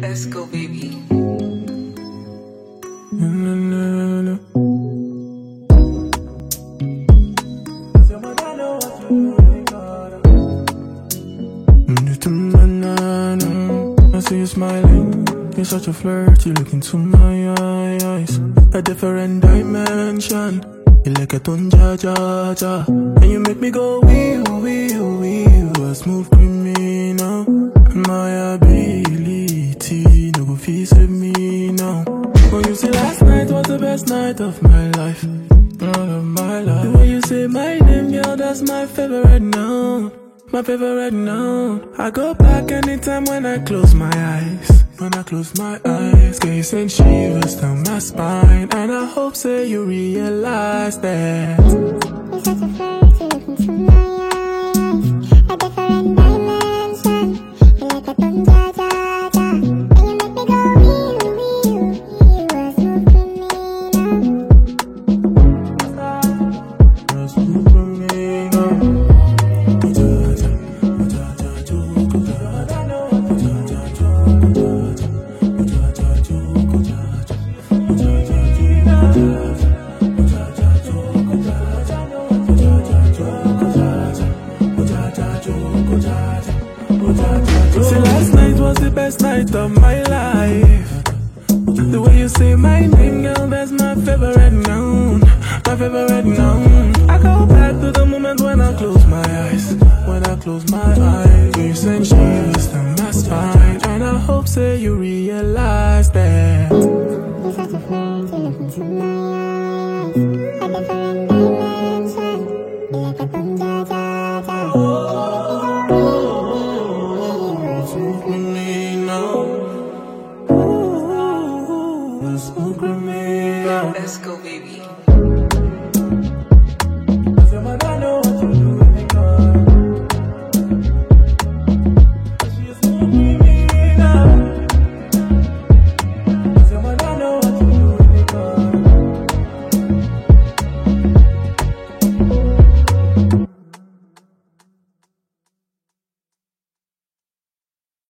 Let's go, baby. I see you smiling, you're such a flirt, you look into my eyes. A different dimension, you like a tunja ja ja. And you make me go wee wee wee, a smooth criminal. My ability, no go feel save me now. When you say last night was the best night of my life, of my life. The way you say my name, girl, that's my favorite now. My favorite note. I go back anytime when I close my eyes. When I close my eyes, case and shivers down my spine. And I hope say you realize that You're such a flirt, you look into my eyes. A different dimension, you like a tunja ja ja. And you make me go wee wee wee, a smooth criminal. a smooth criminal. See, last night was the best night of my life. The way you say my name, girl, that's my favorite noun. My favorite noun. I go back to the moment when I close my eyes. When I close my eyes, you send shivers down my spine. And I hope say you realize that You're such a flirt, you look into my eyes. A different dimension, you like a tunja ja ja. Let's go, baby.